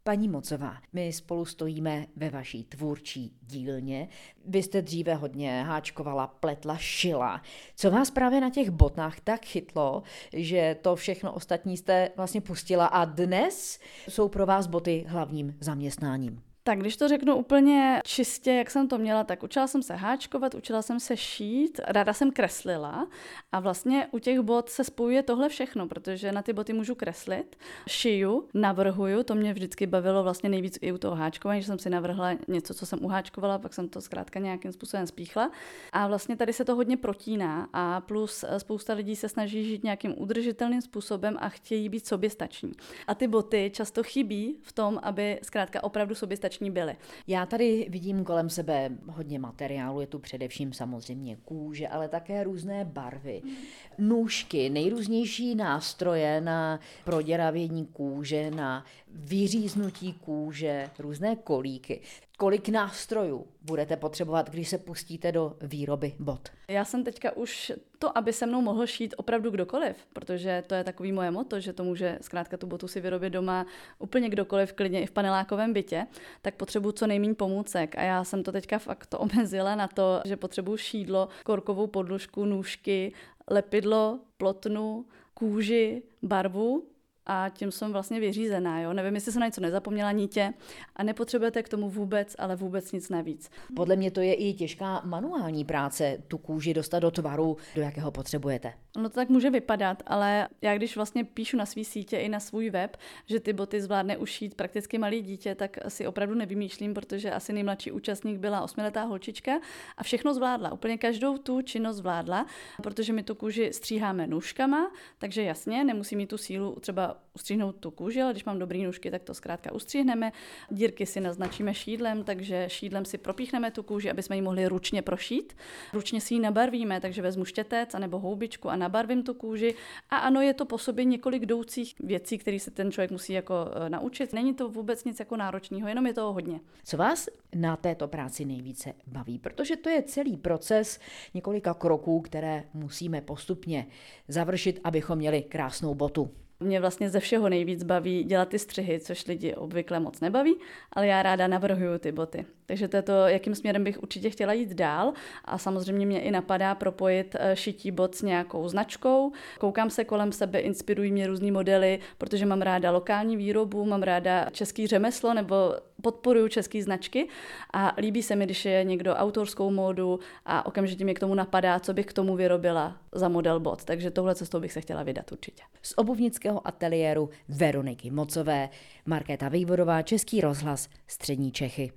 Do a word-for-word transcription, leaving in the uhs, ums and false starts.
Paní Mocová, my spolu stojíme ve vaší tvůrčí dílně. Vy jste dříve hodně háčkovala, pletla, šila. Co vás právě na těch botách tak chytlo, že to všechno ostatní jste vlastně pustila a dnes jsou pro vás boty hlavním zaměstnáním? Tak když to řeknu úplně čistě, jak jsem to měla, tak učila jsem se háčkovat, učila jsem se šít, ráda jsem kreslila a vlastně u těch bot se spojuje tohle všechno, protože na ty boty můžu kreslit, šiju, navrhuju, to mě vždycky bavilo vlastně nejvíc i u toho háčkování, že jsem si navrhla něco, co jsem uháčkovala, pak jsem to zkrátka nějakým způsobem spíchla a vlastně tady se to hodně protíná a plus spousta lidí se snaží žít nějakým udržitelným způsobem a chtějí být soběstační. A ty boty často chybí v tom, aby zkrátka opravdu soběstační byly. Já tady vidím kolem sebe hodně materiálu, je tu především samozřejmě kůže, ale také různé barvy, nůžky, nejrůznější nástroje na proděravění kůže, na vyříznutí kůže, různé kolíky. Kolik nástrojů budete potřebovat, když se pustíte do výroby bot? Já jsem teďka už to, aby se mnou mohl šít opravdu kdokoliv, protože to je takový moje motto, že to může zkrátka tu botu si vyrobit doma úplně kdokoliv, klidně i v panelákovém bytě, tak potřebuji co nejméně pomůcek. A já jsem to teďka fakt to omezila na to, že potřebuji šídlo, korkovou podložku, nůžky, lepidlo, plotnu, kůži, barvu. A tím jsem vlastně vyřízená, jo. Nevím, jestli jsem na něco nezapomněla, nitě a nepotřebujete k tomu vůbec, ale vůbec nic navíc. Podle mě to je i těžká manuální práce, tu kůži dostat do tvaru, do jakého potřebujete. No to tak může vypadat, ale já když vlastně píšu na svý sítě i na svůj web, že ty boty zvládne ušít prakticky malý dítě, tak si opravdu nevymýšlím, protože asi nejmladší účastník byla osmiletá holčička a všechno zvládla, úplně každou tu činnost zvládla, protože my tu kůži stříháme nůžkama, takže jasně, nemusí mít tu sílu třeba ustříhnout tu kůži, ale když mám dobrý nůžky, tak to zkrátka ustříhneme. Dírky si naznačíme šídlem, takže šídlem si propíchneme tu kůži, aby jsme ji mohli ručně prošít. Ručně si ji nabarvíme, takže vezmu štětec anebo houbičku a nabarvím tu kůži. A ano, je to po sobě několik jdoucích věcí, které se ten člověk musí jako naučit. Není to vůbec nic jako náročného, jenom je toho hodně. Co vás na této práci nejvíce baví? Protože to je celý proces několika kroků, které musíme postupně završit, abychom měli krásnou botu. Mě vlastně ze všeho nejvíc baví dělat ty střihy, což lidi obvykle moc nebaví, ale já ráda navrhuju ty boty. Takže to je to, jakým směrem bych určitě chtěla jít dál a samozřejmě mě i napadá propojit šití bot s nějakou značkou. Koukám se kolem sebe, inspirují mě různý modely, protože mám ráda lokální výrobu, mám ráda český řemeslo nebo podporuju české značky a líbí se mi, když je někdo autorskou módu a okamžitě mě k tomu napadá, co bych k tomu vyrobila za model bot. Takže tohle cestou bych se chtěla vydat určitě. Z obuvnického ateliéru Veroniky Mocové, Markéta Vejvodová, Český rozhlas, Střední Čechy.